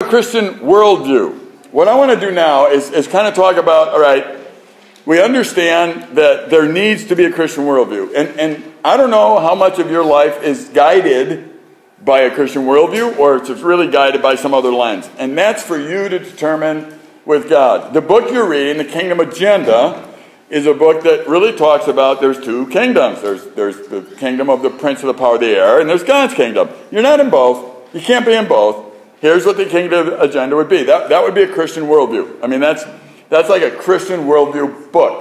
Christian worldview. What I want to do now is kind of talk about, all right, we understand that there needs to be a Christian worldview. And I don't know how much of your life is guided by a Christian worldview or it's really guided by some other lens. And that's for you to determine with God. The book you're reading, The Kingdom Agenda, is a book that really talks about there's two kingdoms. There's the kingdom of the prince of the power of the air, and there's God's kingdom. You're not in both. You can't be in both. Here's what the Kingdom Agenda would be. That would be a Christian worldview. I mean, that's like a Christian worldview book.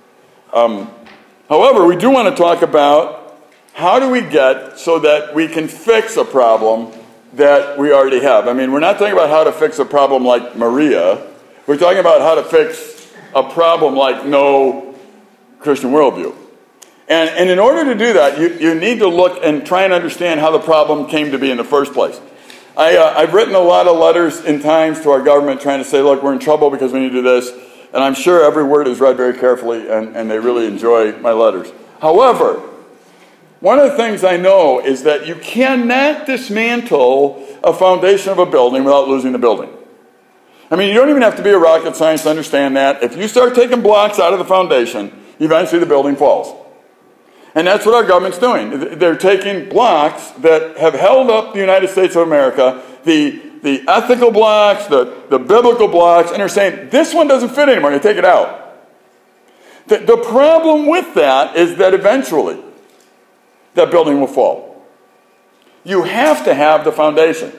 However, we do want to talk about how do we get so that we can fix a problem that we already have. I mean, we're not talking about how to fix a problem like Maria. We're talking about how to fix a problem like no Christian worldview. And in order to do that, you need to look and try and understand how the problem came to be in the first place. I've written a lot of letters in times to our government trying to say, look, we're in trouble because we need to do this. And I'm sure every word is read very carefully, and they really enjoy my letters. However, one of the things I know is that you cannot dismantle a foundation of a building without losing the building. I mean, you don't even have to be a rocket scientist to understand that. If you start taking blocks out of the foundation, eventually the building falls. And that's what our government's doing. They're taking blocks that have held up the United States of America, the ethical blocks, the biblical blocks, and they're saying, this one doesn't fit anymore, you take it out. The problem with that is that eventually that building will fall. You have to have the foundation.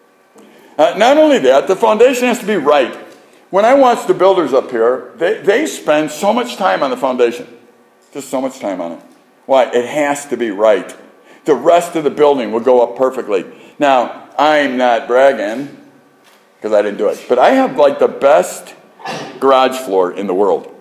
Not only that, the foundation has to be right. When I watch the builders up here, they spend so much time on the foundation. Just so much time on it. Why? It has to be right. The rest of the building will go up perfectly. Now, I'm not bragging, because I didn't do it, but I have like the best garage floor in the world.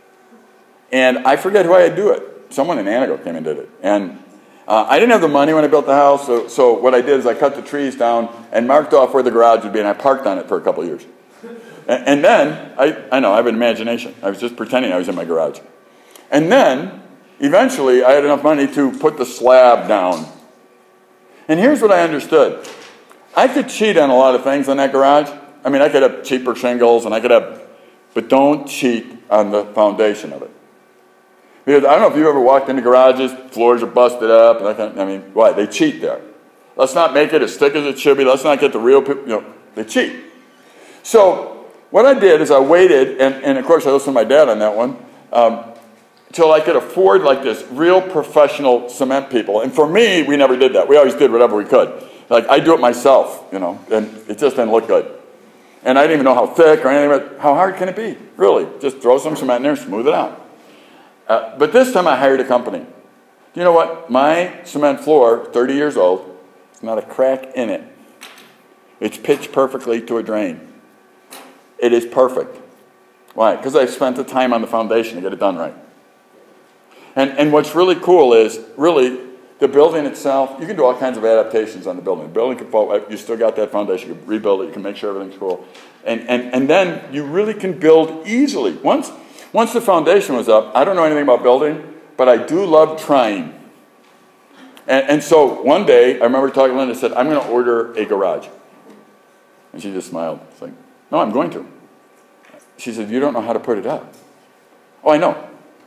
And I forget who I had do it. Someone in Anago came and did it. And I didn't have the money when I built the house, so what I did is I cut the trees down and marked off where the garage would be, and I parked on it for a couple of years. And then, I know, I have an imagination. I was just pretending I was in my garage. And then, eventually, I had enough money to put the slab down. And here's what I understood. I could cheat on a lot of things in that garage. I mean, I could have cheaper shingles, and I could have, but don't cheat on the foundation of it. Because I don't know if you've ever walked into garages, floors are busted up, and that kind of, I mean, why? They cheat there. Let's not make it as thick as it should be. Let's not get the real people, they cheat. So what I did is I waited, and of course I listened to my dad on that one, till I could afford like this real professional cement people. And for me, we never did that. We always did whatever we could. Like, I do it myself, and it just didn't look good. And I didn't even know how thick or anything, but how hard can it be? Really, just throw some cement in there, smooth it out. But this time I hired a company. Do you know what? My cement floor, 30 years old, not a crack in it. It's pitched perfectly to a drain. It is perfect. Why? Because I spent the time on the foundation to get it done right. And what's really cool is, really, the building itself, you can do all kinds of adaptations on the building. The building can fall, you still got that foundation, you can rebuild it, you can make sure everything's cool. And then you really can build easily. Once the foundation was up, I don't know anything about building, but I do love trying. And so one day, I remember talking to Linda and said, I'm going to order a garage. And she just smiled. It's like, no, I'm going to. She said, you don't know how to put it up. Oh, I know.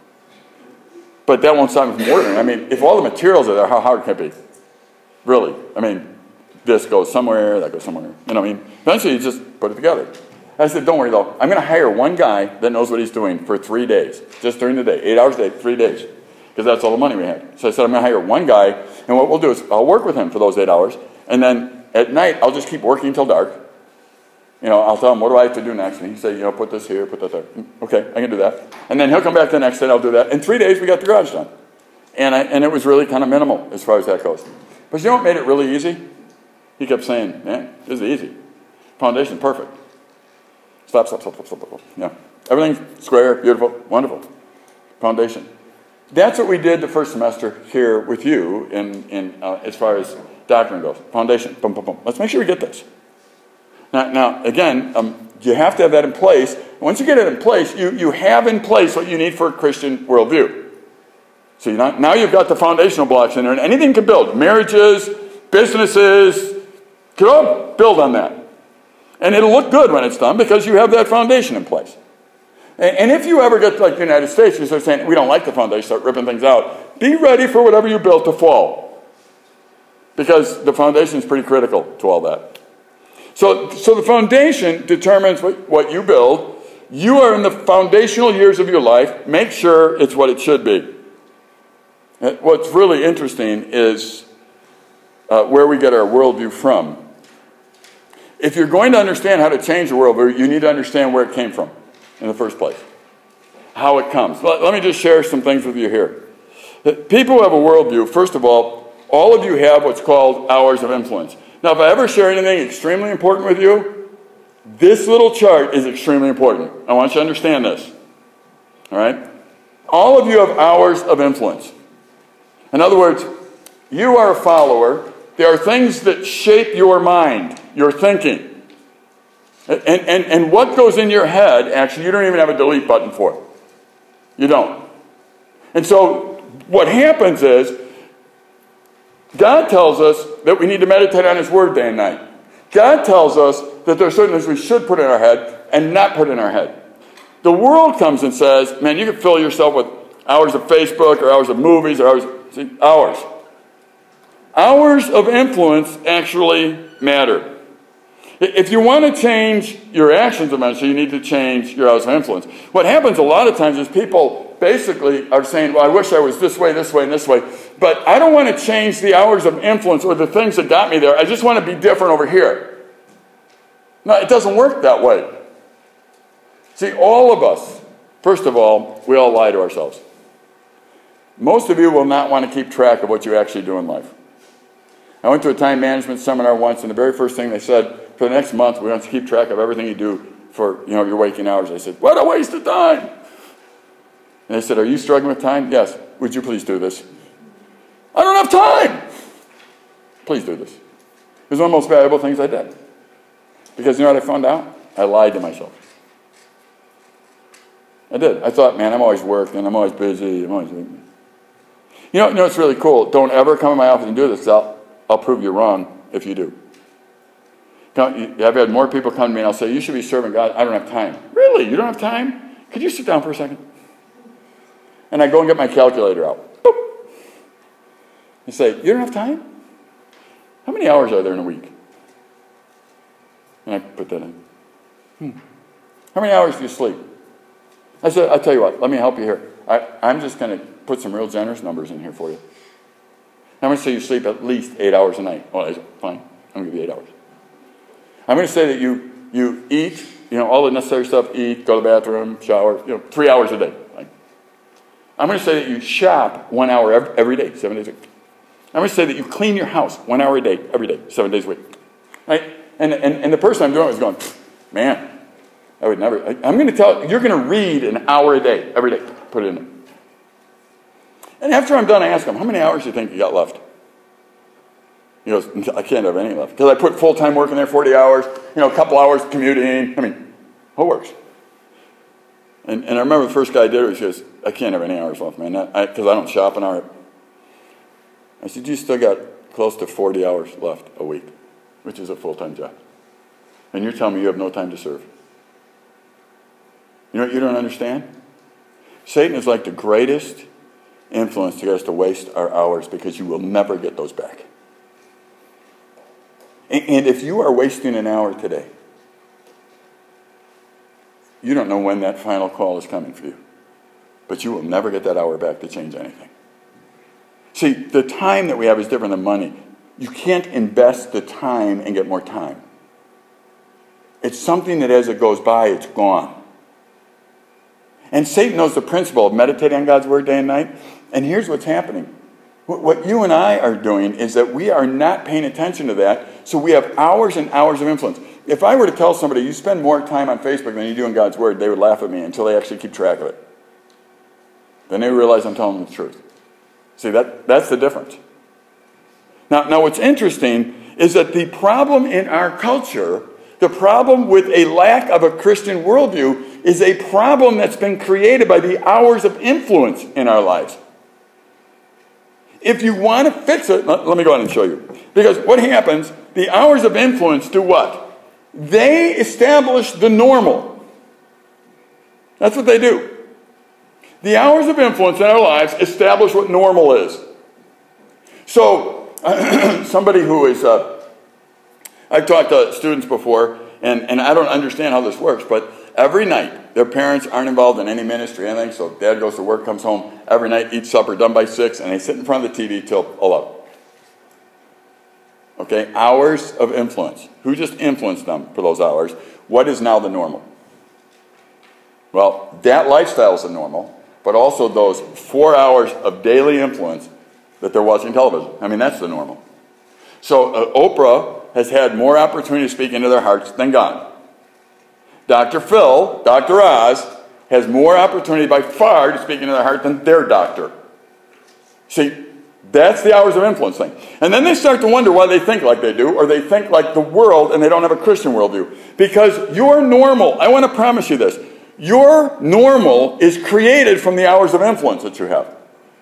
But that won't stop me from ordering. I mean, if all the materials are there, how hard can it be? Really. I mean, this goes somewhere, that goes somewhere. You know what I mean? Eventually, you just put it together. I said, don't worry, though. I'm going to hire one guy that knows what he's doing for 3 days. Just during the day. 8 hours a day, 3 days. Because that's all the money we had. So I said, I'm going to hire one guy. And what we'll do is I'll work with him for those 8 hours. And then at night, I'll just keep working until dark. I'll tell him, what do I have to do next? And he'll say, put this here, put that there. Okay, I can do that. And then he'll come back the next day and I'll do that. In 3 days, we got the garage done. And it was really kind of minimal as far as that goes. But you know what made it really easy? He kept saying, man, this is easy. Foundation, perfect. Stop. Yeah. Everything's square, beautiful, wonderful. Foundation. That's what we did the first semester here with you in as far as doctrine goes. Foundation. Boom, boom, boom. Let's make sure we get this. Now again, you have to have that in place. Once you get it in place, you have in place what you need for a Christian worldview. So now you've got the foundational blocks in there, and anything can build. Marriages, businesses, can all build on that. And it'll look good when it's done because you have that foundation in place. And if you ever get to like the United States, you start saying, we don't like the foundation, start ripping things out, be ready for whatever you built to fall. Because the foundation is pretty critical to all that. So the foundation determines what you build. You are in the foundational years of your life. Make sure it's what it should be. What's really interesting is where we get our worldview from. If you're going to understand how to change the worldview, you need to understand where it came from in the first place. How it comes. Let me just share some things with you here. People who have a worldview, first of all of you have what's called hours of influence. Now, if I ever share anything extremely important with you, this little chart is extremely important. I want you to understand this. All right? All of you have hours of influence. In other words, you are a follower. There are things that shape your mind, your thinking. And what goes in your head, actually, you don't even have a delete button for it. You don't. And so what happens is, God tells us that we need to meditate on His Word day and night. God tells us that there are certain things we should put in our head and not put in our head. The world comes and says, man, you can fill yourself with hours of Facebook or hours of movies or hours. Hours of influence actually matter. If you want to change your actions eventually, you need to change your hours of influence. What happens a lot of times is people basically are saying, well, I wish I was this way, and this way, but I don't want to change the hours of influence or the things that got me there. I just want to be different over here. No, it doesn't work that way. See, all of us, first of all, we all lie to ourselves. Most of you will not want to keep track of what you actually do in life. I went to a time management seminar once, and the very first thing they said, for the next month, we want to keep track of everything you do for your waking hours. I said, what a waste of time. And they said, are you struggling with time? Yes. Would you please do this? I don't have time. Please do this. It was one of the most valuable things I did. Because you know what I found out? I lied to myself. I did. I thought, man, I'm always working. I'm always busy. You know what's really cool? Don't ever come in my office and do this, because I'll prove you wrong if you do. I've had more people come to me and I'll say, you should be serving God. I don't have time. Really? You don't have time? Could you sit down for a second? And I go and get my calculator out. Boop. You say, you don't have time? How many hours are there in a week? And I put that in. How many hours do you sleep? I said, I'll tell you what, let me help you here. I'm just going to put some real generous numbers in here for you. I'm going to say you sleep at least 8 hours a night. Well, I said, fine. I'm going to give you 8 hours. I'm going to say that you eat, all the necessary stuff, eat, go to the bathroom, shower, 3 hours a day. Right? I'm going to say that you shop 1 hour every day, 7 days a week. I'm going to say that you clean your house 1 hour a day, every day, 7 days a week. Right? And the person I'm doing it is going, man, I would never. I'm going to tell you're going to read an hour a day, every day. Put it in there. And after I'm done, I ask him, how many hours do you think you got left? He goes, I can't have any left. Because I put full-time work in there, 40 hours, a couple hours commuting. What works? And I remember the first guy I did it, he says, I can't have any hours left, man, because I don't shop an hour. I said, you still got close to 40 hours left a week, which is a full-time job. And you're telling me you have no time to serve. You know what you don't understand? Satan is like the greatest influence to get us to waste our hours because you will never get those back. And if you are wasting an hour today, you don't know when that final call is coming for you. But you will never get that hour back to change anything. See, the time that we have is different than money. You can't invest the time and get more time. It's something that as it goes by, it's gone. And Satan knows the principle of meditating on God's Word day and night. And here's what's happening. What you and I are doing is that we are not paying attention to that, so we have hours and hours of influence. If I were to tell somebody, you spend more time on Facebook than you do in God's Word, they would laugh at me until they actually keep track of it. Then they realize I'm telling them the truth. See, that's the difference. Now what's interesting is that the problem in our culture, the problem with a lack of a Christian worldview, is a problem that's been created by the hours of influence in our lives. If you want to fix it, let me go ahead and show you. Because what happens, the hours of influence do what? They establish the normal. That's what they do. The hours of influence in our lives establish what normal is. So, somebody who is, I've talked to students before, and I don't understand how this works, but every night, their parents aren't involved in any ministry or anything, so dad goes to work, comes home every night, eats supper, done by 6, and they sit in front of the TV till 11. Okay, hours of influence. Who just influenced them for those hours? What is now the normal? Well, that lifestyle is the normal, but also those 4 hours of daily influence that they're watching television. I mean, that's the normal. So Oprah has had more opportunity to speak into their hearts than God. Dr. Phil, Dr. Oz, has more opportunity by far to speak into their heart than their doctor. See, that's the hours of influence thing. And then they start to wonder why they think like they do, or they think like the world and they don't have a Christian worldview. Because your normal, I want to promise you this, your normal is created from the hours of influence that you have.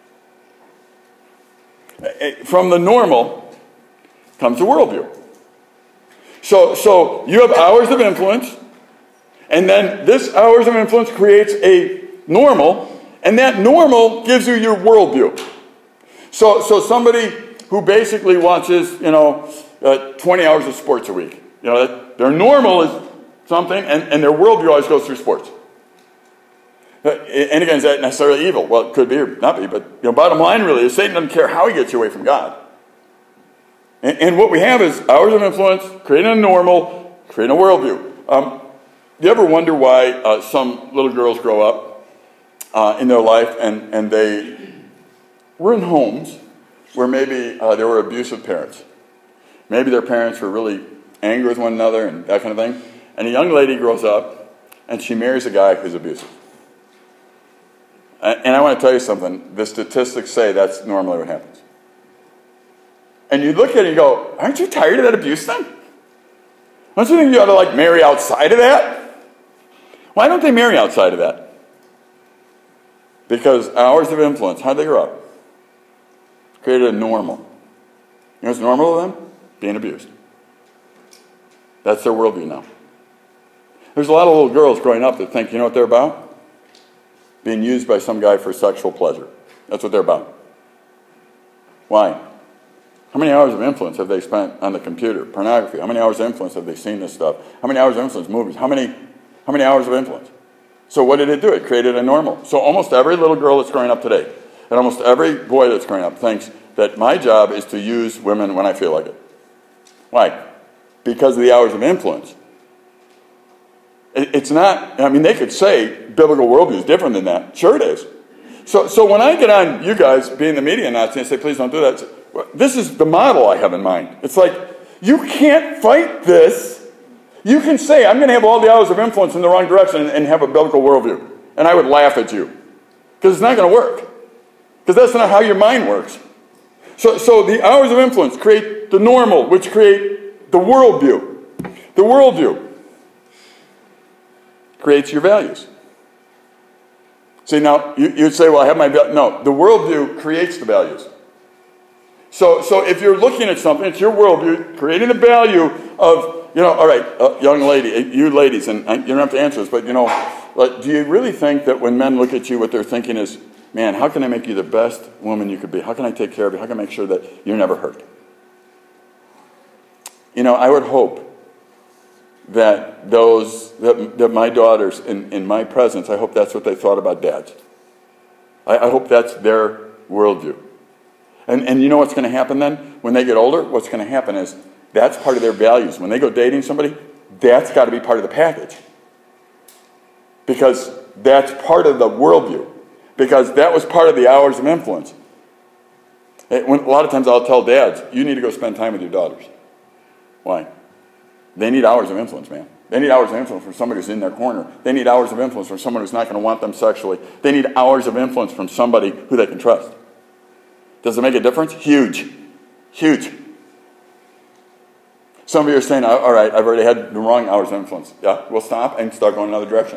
From the normal comes the worldview. So you have hours of influence, and then this hours of influence creates a normal, and that normal gives you your worldview. So somebody who basically watches, 20 hours of sports a week, their normal is something, and their worldview always goes through sports. And again, is that necessarily evil? Well, it could be or not be, but bottom line really is Satan doesn't care how he gets you away from God. And what we have is hours of influence, creating a normal, creating a worldview. You ever wonder why some little girls grow up in their life and they were in homes where maybe there were abusive parents. Maybe their parents were really angry with one another and that kind of thing. And a young lady grows up and she marries a guy who's abusive. And I want to tell you something. The statistics say that's normally what happens. And you look at it and you go, aren't you tired of that abuse thing? Don't you think you ought to marry outside of that? Why don't they marry outside of that? Because hours of influence, how'd they grow up? Created a normal. You know what's normal to them? Being abused. That's their worldview now. There's a lot of little girls growing up that think, you know what they're about? Being used by some guy for sexual pleasure. That's what they're about. Why? How many hours of influence have they spent on the computer? Pornography. How many hours of influence have they seen this stuff? How many hours of influence? Movies. How many hours of influence? So what did it do? It created a normal. So almost every little girl that's growing up today, and almost every boy that's growing up thinks that my job is to use women when I feel like it. Why? Because of the hours of influence. It's not, they could say biblical worldview is different than that. Sure it is. So when I get on you guys being the media Nazi and say, please don't do that, this is the model I have in mind. It's like, you can't fight this. You can say, I'm going to have all the hours of influence in the wrong direction and have a biblical worldview. And I would laugh at you. Because it's not going to work. Because that's not how your mind works. So the hours of influence create the normal, which create the worldview. The worldview creates your values. See, now, you'd say, well, I have my values. No, the worldview creates the values. So if you're looking at something, it's your worldview, creating the value of, all right, young lady, you ladies, and you don't have to answer this, but, do you really think that when men look at you, what they're thinking is, man, how can I make you the best woman you could be? How can I take care of you? How can I make sure that you're never hurt? I would hope that that my daughters, in my presence, I hope that's what they thought about dads. I hope that's their worldview. And you know what's going to happen then? When they get older, what's going to happen is that's part of their values. When they go dating somebody, that's got to be part of the package. Because that's part of the worldview. Because that was part of the hours of influence. A lot of times I'll tell dads, you need to go spend time with your daughters. Why? They need hours of influence, man. They need hours of influence from somebody who's in their corner. They need hours of influence from someone who's not going to want them sexually. They need hours of influence from somebody who they can trust. Does it make a difference? Huge. Huge. Some of you are saying, all right, I've already had the wrong hours of influence. Yeah, we'll stop and start going another direction.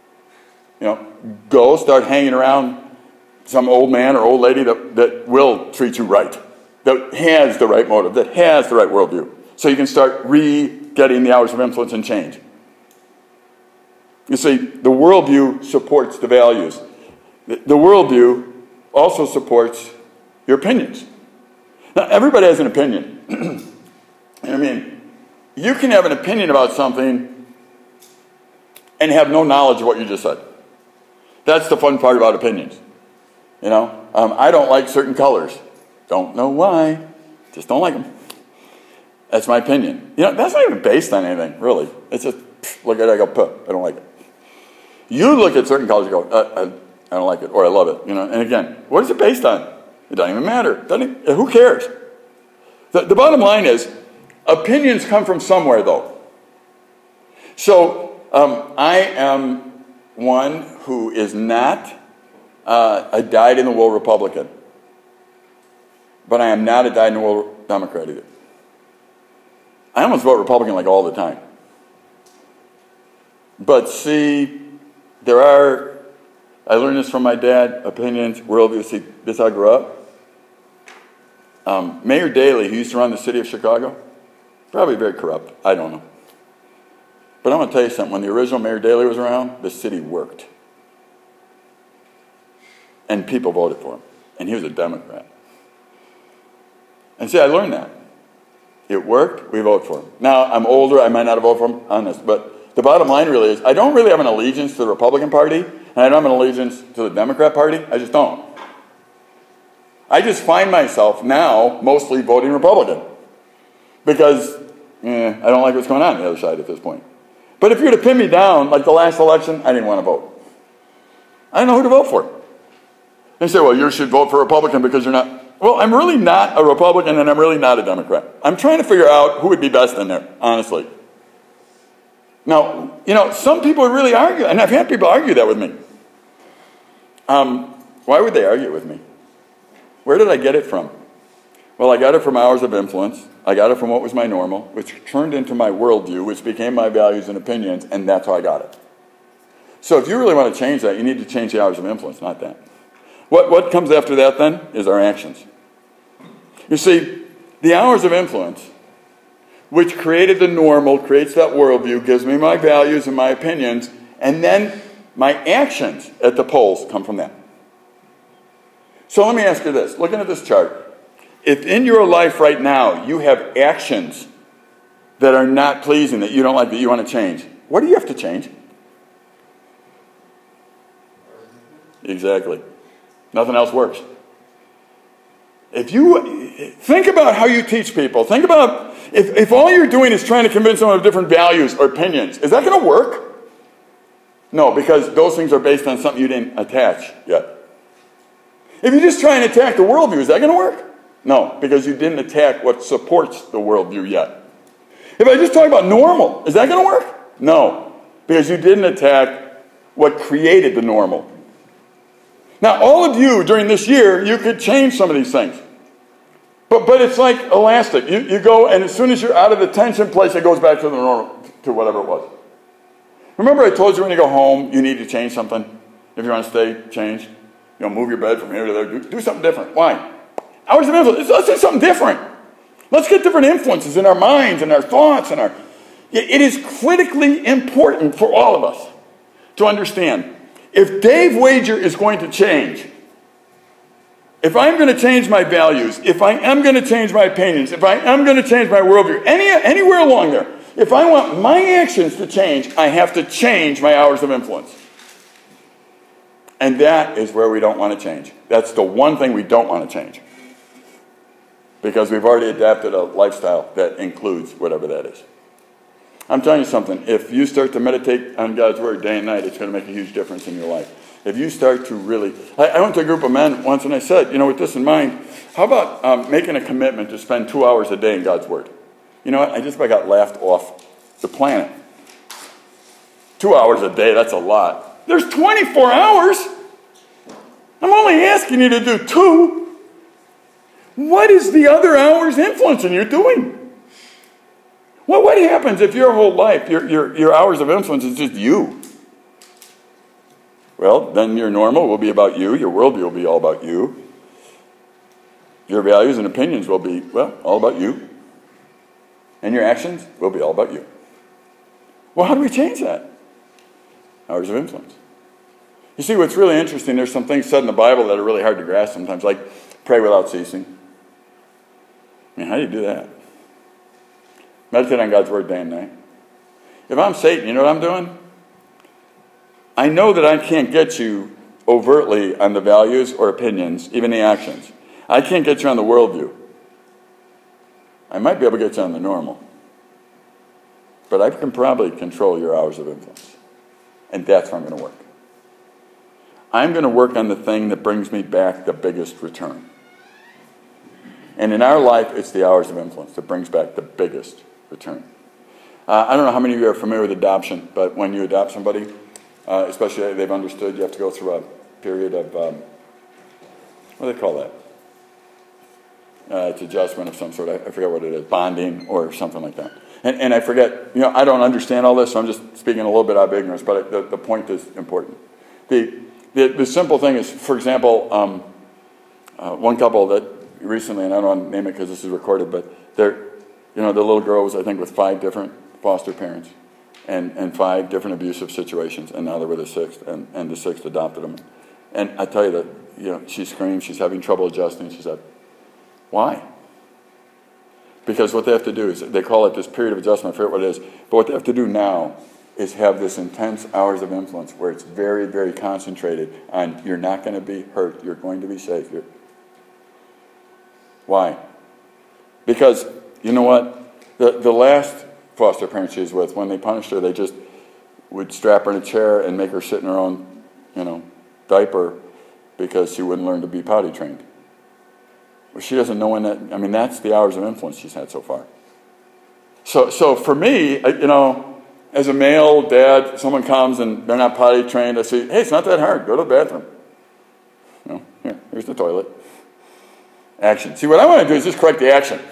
Go start hanging around some old man or old lady that will treat you right, that has the right motive, that has the right worldview. So you can start getting the hours of influence and change. You see, the worldview supports the values. The worldview also supports your opinions. Now, everybody has an opinion. I mean, you can have an opinion about something and have no knowledge of what you just said. That's the fun part about opinions. You know, I don't like certain colors. Don't know why. Just don't like them. That's my opinion. You know, that's not even based on anything, really. It's just, look at it, I go, puh, I don't like it. You look at certain colors and go, I don't like it, or I love it. You know, and again, what is it based on? It doesn't even matter. Who cares? The bottom line is, opinions come from somewhere, though. So, I am one who is not a dyed-in-the-wool Republican. But I am not a dyed-in-the-wool Democrat either. I almost vote Republican like all the time. But see, I learned this from my dad, opinions, worldview. See, this is how I grew up. Mayor Daley, who used to run the city of Chicago, probably very corrupt. I don't know. But I'm going to tell you something. When the original Mayor Daley was around, the city worked. And people voted for him. And he was a Democrat. And see, I learned that. It worked, we vote for him. Now, I'm older, I might not have voted for him on this, but the bottom line really is, I don't really have an allegiance to the Republican Party, and I don't have an allegiance to the Democrat Party. I just don't. I just find myself now mostly voting Republican. Because I don't like what's going on the other side at this point. But if you were to pin me down, like the last election, I didn't want to vote. I didn't know who to vote for. They say, well, you should vote for Republican because you're not. Well, I'm really not a Republican and I'm really not a Democrat. I'm trying to figure out who would be best in there, honestly. Now, you know, some people really argue, and I've had people argue that with me. Why would they argue with me? Where did I get it from? Well, I got it from hours of influence. I got it from what was my normal, which turned into my worldview, which became my values and opinions, and that's how I got it. So if you really want to change that, you need to change the hours of influence, not that. What comes after that, then, is our actions. You see, the hours of influence, which created the normal, creates that worldview, gives me my values and my opinions, and then my actions at the polls come from that. So let me ask you this. Looking at this chart, if in your life right now you have actions that are not pleasing, that you don't like, that you want to change, what do you have to change? Exactly. Nothing else works. If you think about how you teach people, think about if all you're doing is trying to convince them of different values or opinions, is that going to work? No, because those things are based on something you didn't attach yet. If you just try and attack the worldview, is that going to work? No, because you didn't attack what supports the worldview yet. If I just talk about normal, is that going to work? No, because you didn't attack what created the normal. Now, all of you during this year, you could change some of these things. But it's like elastic. You go, and as soon as you're out of the tension place, it goes back to the normal, to whatever it was. Remember I told you when you go home, you need to change something? If you want to stay changed? You know, move your bed from here to there. Do something different. Why? Hours of influence. Let's do something different. Let's get different influences in our minds and our thoughts. It is critically important for all of us to understand. If Dave Wager is going to change, if I'm going to change my values, if I am going to change my opinions, if I am going to change my worldview, anywhere along there, if I want my actions to change, I have to change my hours of influence. And that is where we don't want to change. That's the one thing we don't want to change. Because we've already adapted a lifestyle that includes whatever that is. I'm telling you something. If you start to meditate on God's Word day and night, it's going to make a huge difference in your life. If you start to really... I went to a group of men once and I said, you know, with this in mind, how about making a commitment to spend 2 hours a day in God's Word? You know what? I just about got laughed off the planet. 2 hours a day, that's a lot. There's 24 hours. I'm only asking you to do 2. What is the other hours influencing you're doing? Well, what happens if your whole life, your hours of influence is just you? Well, then your normal will be about you. Your worldview will be all about you. Your values and opinions will be, well, all about you. And your actions will be all about you. Well, how do we change that? Hours of influence. You see, what's really interesting, there's some things said in the Bible that are really hard to grasp sometimes, like pray without ceasing. I mean, how do you do that? Meditate on God's word day and night. If I'm Satan, you know what I'm doing? I know that I can't get you overtly on the values or opinions, even the actions. I can't get you on the worldview. I might be able to get you on the normal. But I can probably control your hours of influence. And that's where I'm going to work. I'm going to work on the thing that brings me back the biggest return. And in our life, it's the hours of influence that brings back the biggest return. I don't know how many of you are familiar with adoption, but when you adopt somebody, especially if they've understood, you have to go through a period of, what do they call that? It's adjustment of some sort. I forget what it is, bonding or something like that. And I forget, I don't understand all this, so I'm just speaking a little bit out of ignorance, but the point is important. The simple thing is, for example, one couple that recently, and I don't want to name it because this is recorded, but the little girl was, I think, with 5 different foster parents and 5 different abusive situations, and now they're with a 6th, and the 6th adopted them. And I tell you that, she screams, she's having trouble adjusting. She said, why? Because what they have to do is, they call it this period of adjustment, I forget what it is, but what they have to do now is have this intense hours of influence where it's very, very concentrated on you're not going to be hurt, you're going to be safe. Why? Because, you know what? The last foster parent she was with, when they punished her, they just would strap her in a chair and make her sit in her own, diaper because she wouldn't learn to be potty trained. Well, she doesn't know when that, that's the hours of influence she's had so far. So for me, as a male dad, someone comes and they're not potty trained, I say, hey, it's not that hard. Go to the bathroom. Here's the toilet. Action. See, what I want to do is just correct the action.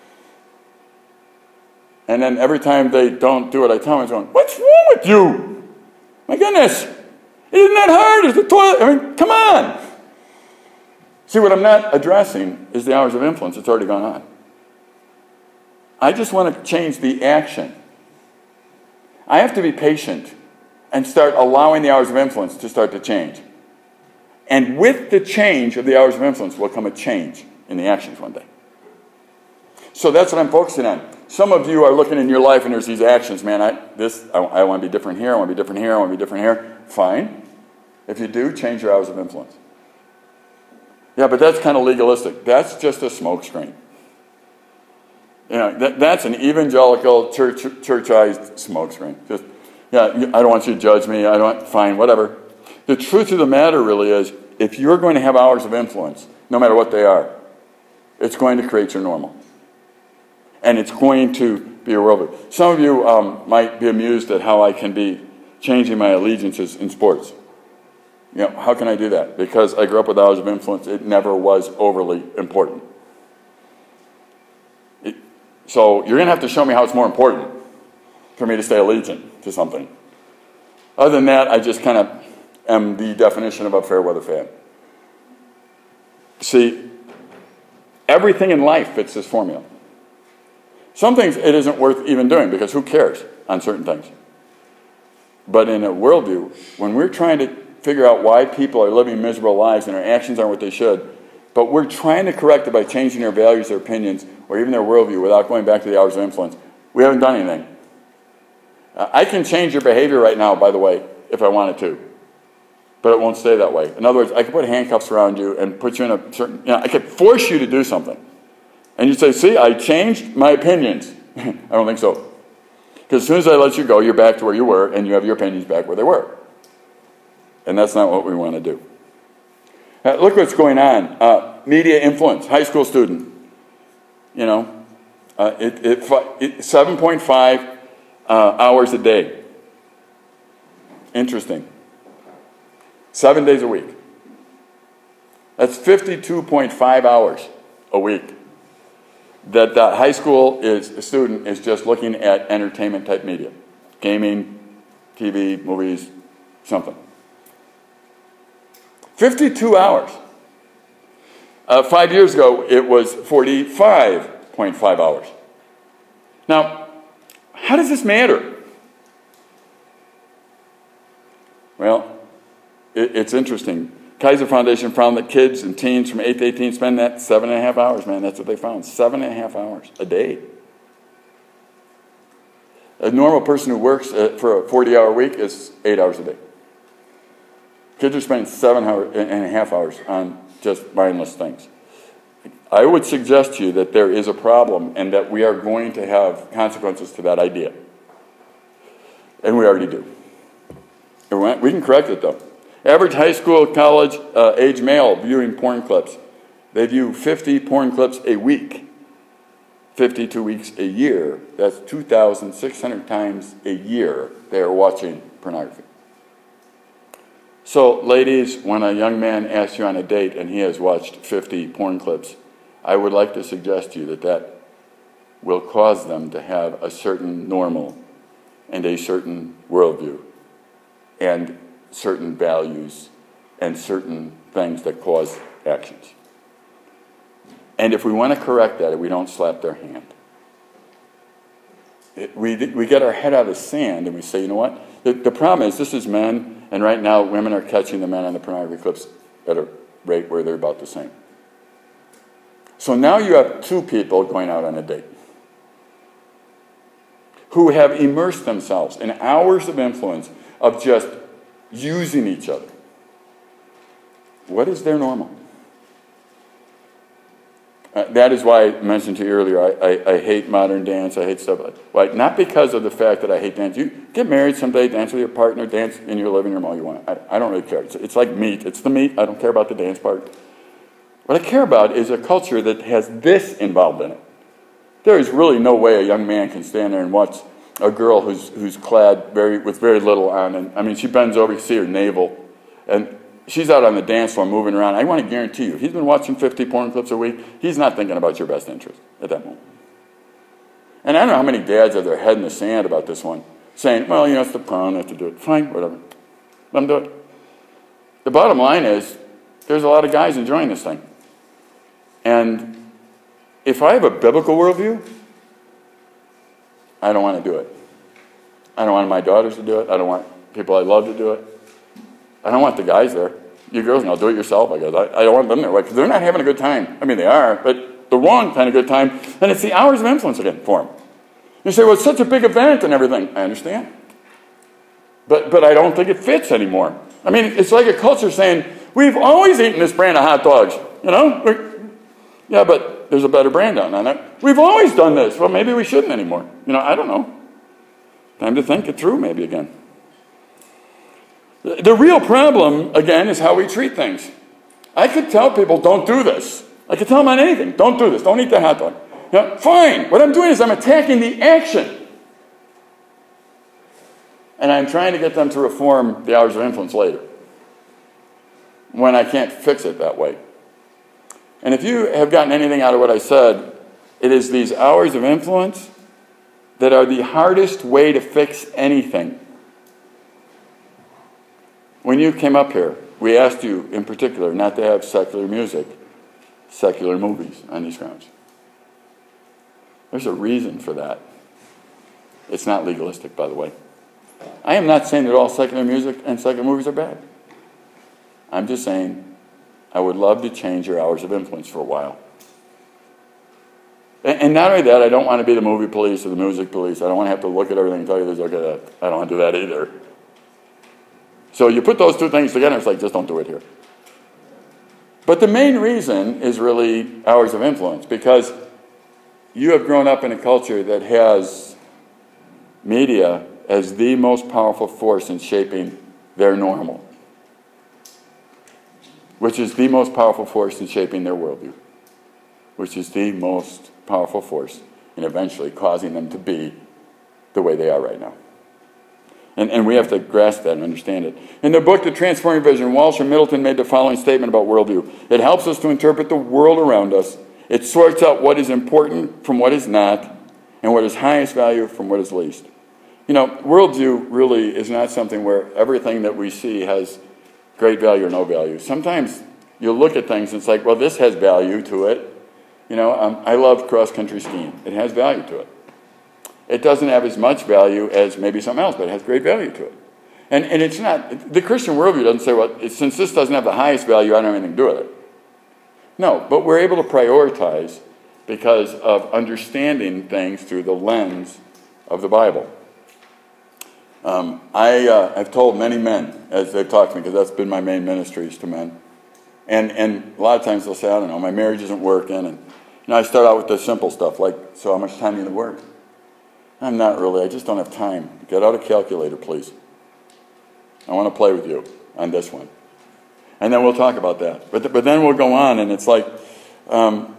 And then every time they don't do it, I tell them, I'm going, what's wrong with you? My goodness. Isn't that hard? It's the toilet. Come on. See, what I'm not addressing is the hours of influence. It's already gone on. I just want to change the action. I have to be patient and start allowing the hours of influence to start to change. And with the change of the hours of influence will come a change in the actions one day. So that's what I'm focusing on. Some of you are looking in your life and there's these actions. Man, I want to be different here. I want to be different here. I want to be different here. Fine. If you do, change your hours of influence. Yeah, but that's kind of legalistic. That's just a smokescreen. That's an evangelical, churchized smokescreen. Just, I don't want you to judge me. Fine, whatever. The truth of the matter really is, if you're going to have hours of influence, no matter what they are, it's going to create your normal. And it's going to be a worldview. Some of you might be amused at how I can be changing my allegiances in sports. How can I do that? Because I grew up with hours of influence. It never was overly important. So you're going to have to show me how it's more important for me to stay allegiant to something. Other than that, I just kind of am the definition of a fair weather fan. See, everything in life fits this formula. Some things it isn't worth even doing because who cares on certain things? But in a worldview, when we're trying to figure out why people are living miserable lives and their actions aren't what they should, but we're trying to correct it by changing their values, their opinions, or even their worldview without going back to the hours of influence, we haven't done anything. I can change your behavior right now, by the way, if I wanted to. But it won't stay that way. In other words, I could put handcuffs around you and put you in a certain... I could force you to do something. And you'd say, see, I changed my opinions. I don't think so. Because as soon as I let you go, you're back to where you were, and you have your opinions back where they were. And that's not what we want to do. Look what's going on. Media influence, high school student. 7.5 hours a day. Interesting. 7 days a week. That's 52.5 hours a week that the high school student is just looking at entertainment type media. Gaming, TV, movies, something. 52 hours. 5 years ago, it was 45.5 hours. Now, how does this matter? Well, it's interesting. Kaiser Foundation found that kids and teens from 8 to 18 spend that 7.5 hours, man. That's what they found. 7.5 hours a day. A normal person who works for a 40-hour week is 8 hours a day. Kids are spending 7.5 hours on just mindless things. I would suggest to you that there is a problem and that we are going to have consequences to that idea. And we already do. We can correct it, though. Average high school, college age male viewing porn clips. They view 50 porn clips a week. 52 weeks a year. That's 2,600 times a year they are watching pornography. So, ladies, when a young man asks you on a date and he has watched 50 porn clips, I would like to suggest to you that that will cause them to have a certain normal and a certain worldview and certain values and certain things that cause actions. And if we want to correct that, we don't slap their hand. We get our head out of the sand and we say, you know what? The problem is this is men, and right now women are catching the men on the pornography clips at a rate where they're about the same. So now you have two people going out on a date who have immersed themselves in hours of influence of just using each other. What is their normal? That is why I mentioned to you earlier, I hate modern dance, I hate stuff like not because of the fact that I hate dance. You get married someday, dance with your partner, dance in your living room all you want. I don't really care. It's like meat. It's the meat. I don't care about the dance part. What I care about is a culture that has this involved in it. There is really no way a young man can stand there and watch a girl who's clad with very little on. And I mean, she bends over, you see her navel, and she's out on the dance floor moving around. I want to guarantee you, he's been watching 50 porn clips a week. He's not thinking about your best interest at that moment. And I don't know how many dads have their head in the sand about this one, saying, well, you know, it's the prom, I have to do it. Fine, whatever. Let them do it. The bottom line is, there's a lot of guys enjoying this thing. And if I have a biblical worldview, I don't want to do it. I don't want my daughters to do it. I don't want people I love to do it. I don't want the guys there. You girls know, do it yourself, I guess. I don't want them there. Because they're not having a good time. I mean, they are, but the wrong kind of good time. And it's the hours of influence again for them. You say, well, it's such a big event and everything. I understand. But I don't think it fits anymore. I mean, it's like a culture saying, we've always eaten this brand of hot dogs. You know? Yeah, but there's a better brand on it. We've always done this. Well, maybe we shouldn't anymore. You know, I don't know. Time to think it through maybe again. The real problem, again, is how we treat things. I could tell people, don't do this. I could tell them on anything. Don't do this. Don't eat that hot dog. You know, fine. What I'm doing is I'm attacking the action. And I'm trying to get them to reform the hours of influence later, when I can't fix it that way. And if you have gotten anything out of what I said, it is these hours of influence that are the hardest way to fix anything. When you came up here, we asked you in particular not to have secular music, secular movies on these grounds. There's a reason for that. It's not legalistic, by the way. I am not saying that all secular music and secular movies are bad. I'm just saying I would love to change your hours of influence for a while. And not only that, I don't want to be the movie police or the music police. I don't want to have to look at everything and tell you this, look at that. I don't want to do that either. So you put those two things together, it's like, just don't do it here. But the main reason is really hours of influence, because you have grown up in a culture that has media as the most powerful force in shaping their normal, which is the most powerful force in shaping their worldview, which is the most powerful force in eventually causing them to be the way they are right now. And we have to grasp that and understand it. In their book, The Transforming Vision, Walsh and Middleton made the following statement about worldview. It helps us to interpret the world around us. It sorts out what is important from what is not, and what is highest value from what is least. You know, worldview really is not something where everything that we see has great value or no value. Sometimes you look at things and it's like, well, this has value to it. You know, I love cross-country skiing. It has value to it. it doesn't have as much value as maybe something else, but it has great value to it. And it's not, the Christian worldview doesn't say, well, since this doesn't have the highest value, I don't have anything to do with it. No, but we're able to prioritize because of understanding things through the lens of the Bible. I've told many men, as they've talked to me, because that's been my main ministry is to men. And a lot of times they'll say, I don't know, my marriage isn't working. And I start out with the simple stuff, like, so how much time do you work? I'm not really, I just don't have time. Get out a calculator, please. I want to play with you on this one. And then we'll talk about that. But then we'll go on, and it's like, I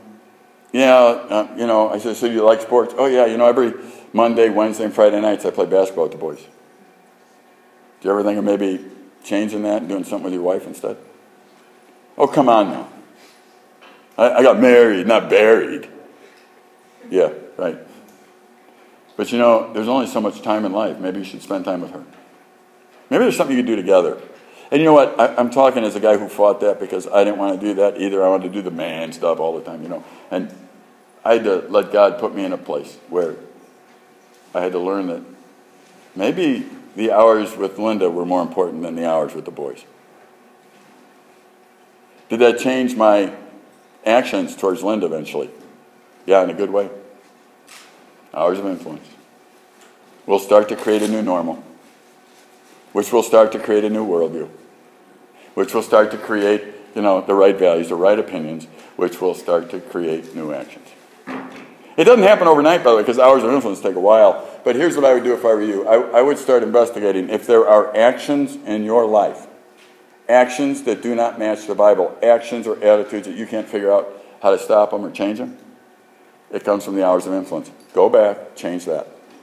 said, so you like sports? Oh, yeah, every Monday, Wednesday, and Friday nights I play basketball with the boys. Do you ever think of maybe changing that and doing something with your wife instead? Oh, come on now. I got married, not buried. Yeah, right. But there's only so much time in life. Maybe you should spend time with her. Maybe there's something you can do together. And you know what? I'm talking as a guy who fought that because I didn't want to do that either. I wanted to do the man stuff all the time, And I had to let God put me in a place where I had to learn that maybe the hours with Linda were more important than the hours with the boys. Did that change my actions towards Linda eventually? Yeah, in a good way. Hours of influence. We'll start to create a new normal, which will start to create a new worldview, which will start to create, the right values, the right opinions, which will start to create new actions. It doesn't happen overnight, by the way, because hours of influence take a while. But here's what I would do if I were you. I would start investigating if there are actions in your life, actions that do not match the Bible, actions or attitudes that you can't figure out how to stop them or change them. It comes from the hours of influence. Go back, change that.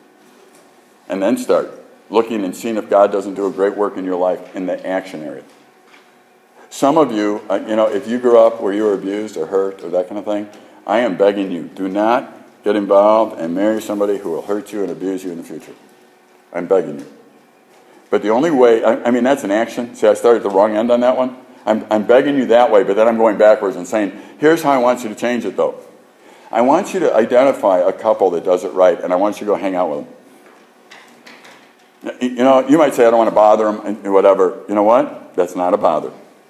And then start looking and seeing if God doesn't do a great work in your life in the action area. Some of you, if you grew up where you were abused or hurt or that kind of thing, I am begging you, do not get involved and marry somebody who will hurt you and abuse you in the future. I'm begging you. But the only way, that's an action. See, I started at the wrong end on that one. I'm begging you that way, but then I'm going backwards and saying, here's how I want you to change it, though. I want you to identify a couple that does it right, and I want you to go hang out with them. You might say, I don't want to bother them and whatever. You know what? That's not a bother.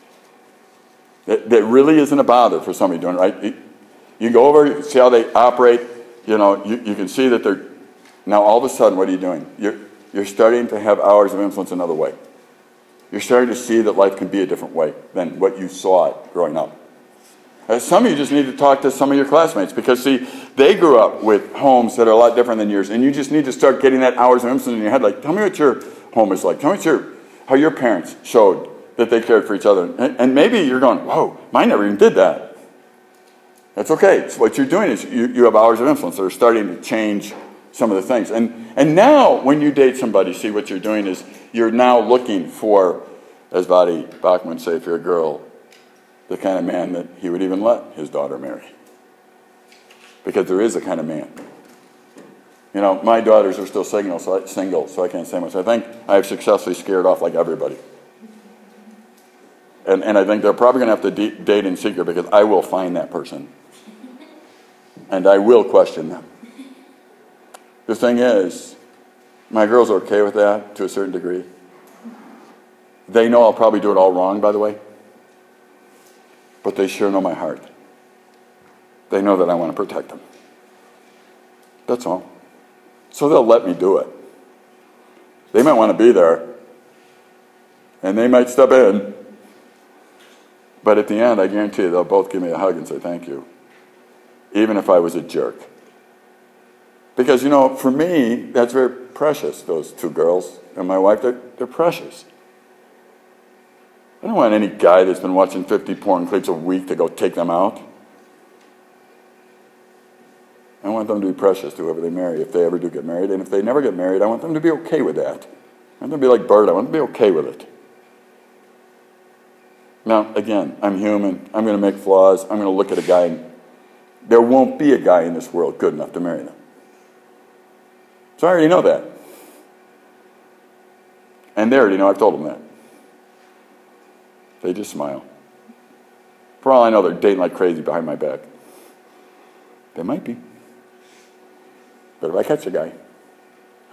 That really isn't a bother for somebody doing it right. You go over, you see how they operate. You can see that they're... Now, all of a sudden, what are you doing? You're starting to have hours of influence another way. You're starting to see that life can be a different way than what you saw it growing up. Some of you just need to talk to some of your classmates because, see, they grew up with homes that are a lot different than yours, and you just need to start getting that hours of influence in your head. Like, tell me what your home is like. Tell me how your parents showed that they cared for each other. And maybe you're going, whoa, mine never even did that. That's okay. So what you're doing is you have hours of influence that are starting to change some of the things. And now, when you date somebody, see, what you're doing is you're now looking for, as Vadi Bachman would say, if you're a girl, the kind of man that he would even let his daughter marry. Because there is a kind of man. My daughters are still single, so I can't say much. I think I've successfully scared off like everybody. And I think they're probably going to have to date in secret because I will find that person. And I will question them. The thing is, my girls are okay with that to a certain degree. They know I'll probably do it all wrong, by the way. But they sure know my heart. They know that I want to protect them. That's all. So they'll let me do it. They might want to be there. And they might step in. But at the end, I guarantee you, they'll both give me a hug and say thank you. Even if I was a jerk. Because, for me, that's very precious, those two girls and my wife. They're precious. I don't want any guy that's been watching 50 porn clips a week to go take them out. I want them to be precious to whoever they marry, if they ever do get married. And if they never get married, I want them to be okay with that. I want them to be like Bert. I want them to be okay with it. Now, again, I'm human. I'm going to make flaws. I'm going to look at a guy, and there won't be a guy in this world good enough to marry them. So I already know that. And they already know I've told them that. They just smile. For all I know, they're dating like crazy behind my back. They might be. But if I catch a guy,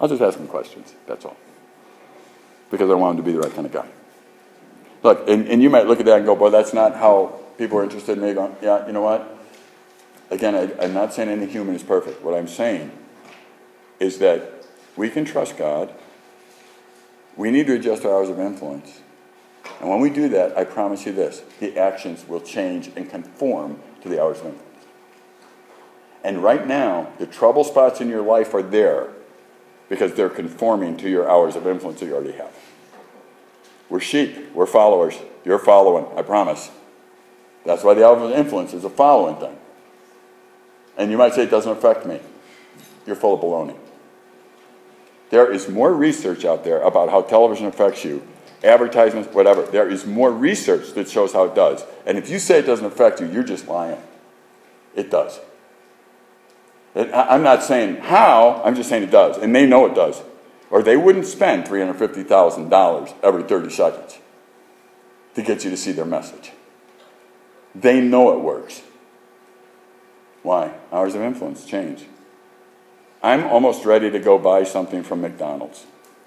I'll just ask him questions, that's all. Because I want him to be the right kind of guy. Look, and you might look at that and go, boy, that's not how people are interested in me. Going, yeah, you know what? Again, I'm not saying any human is perfect. What I'm saying is that we can trust God. We need to adjust our hours of influence. And when we do that, I promise you this, the actions will change and conform to the hours of influence. And right now, the trouble spots in your life are there because they're conforming to your hours of influence that you already have. We're sheep. We're followers. You're following, I promise. That's why the hours of influence is a following thing. And you might say it doesn't affect me. You're full of baloney. There is more research out there about how television affects you, advertisements, whatever. There is more research that shows how it does. And if you say it doesn't affect you, you're just lying. It does. I'm not saying how, I'm just saying it does. And they know it does. Or they wouldn't spend $350,000 every 30 seconds to get you to see their message. They know it works. Why? Hours of influence change. I'm almost ready to go buy something from McDonald's.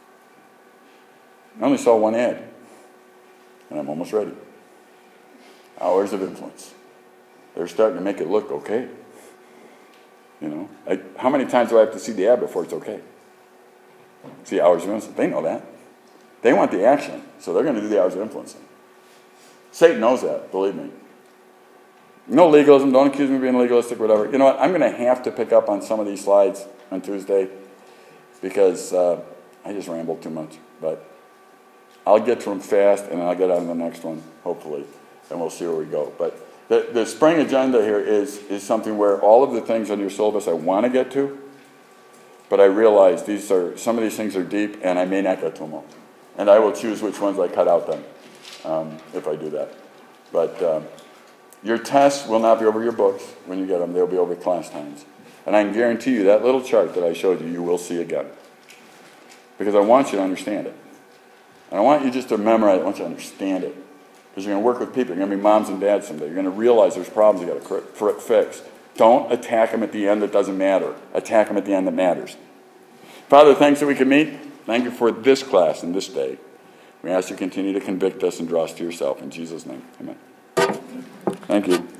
I only saw one ad, and I'm almost ready. Hours of influence. They're starting to make it look okay. You know, how many times do I have to see the ad before it's okay? See, hours of influence. They know that. They want the action, so they're going to do the hours of influence. Satan knows that, believe me. No legalism. Don't accuse me of being legalistic, whatever. You know what? I'm going to have to pick up on some of these slides on Tuesday because I just rambled too much. But I'll get to them fast, and I'll get on to the next one, hopefully, and we'll see where we go. But the spring agenda here is something where all of the things on your syllabus I want to get to, but I realize some of these things are deep, and I may not get to them all. And I will choose which ones I cut out then, if I do that. But your tests will not be over your books when you get them. They'll be over class times. And I can guarantee you that little chart that I showed you, you will see again. Because I want you to understand it. And I want you just to memorize it. I want you to understand it. Because you're going to work with people. You're going to be moms and dads someday. You're going to realize there's problems you've got to fix. Don't attack them at the end that doesn't matter. Attack them at the end that matters. Father, thanks that we can meet. Thank you for this class and this day. We ask you to continue to convict us and draw us to yourself. In Jesus' name, amen. Thank you.